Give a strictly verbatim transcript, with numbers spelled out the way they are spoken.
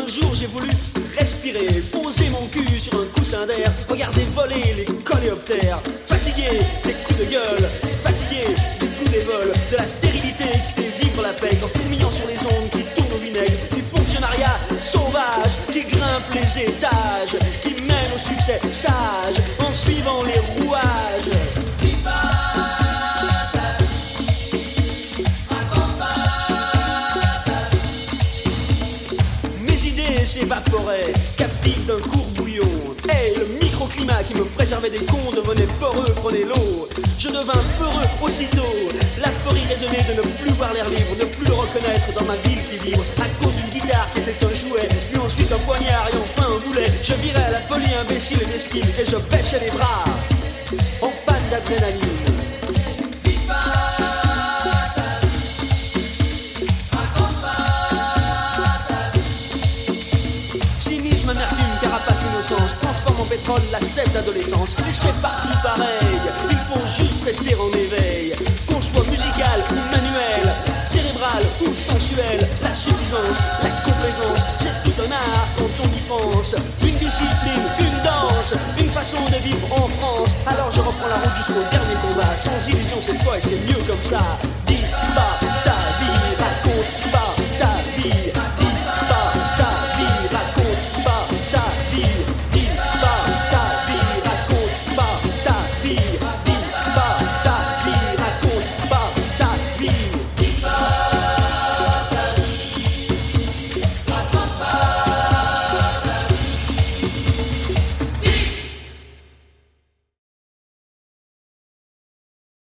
jour j'ai voulu respirer, poser mon cul sur un coussin d'air, regarder voler les coléoptères, fatigué des coups de gueule, fatigué du goût des vols, de la stérilité qui fait vivre la paix, en fourmillant sur les ondes qui tournent au vinaigre, du fonctionnariat sauvage qui grimpe les étages, qui mène au succès sage en suivant les rouages. S'évaporait, captif d'un courbouillon. Hey, le microclimat qui me préservait des cons devenait poreux, prenait l'eau. Je devins peureux aussitôt. La peurie résonnait de ne plus voir l'air libre, ne plus le reconnaître dans ma ville qui vibre. À cause d'une guitare qui était un jouet, puis ensuite un poignard et enfin un boulet. Je virais à la folie imbécile et mesquine et je baissais les bras en panne d'adrénaline. Transforme en pétrole la sève d'adolescence. Et c'est partout pareil, il faut juste rester en éveil. Qu'on soit musical ou manuel, cérébral ou sensuel, la suffisance, la complaisance, c'est tout un art quand on y pense. Une discipline, une danse, une façon de vivre en France. Alors je reprends la route jusqu'au dernier combat, sans illusion cette fois et c'est mieux comme ça. Dis pas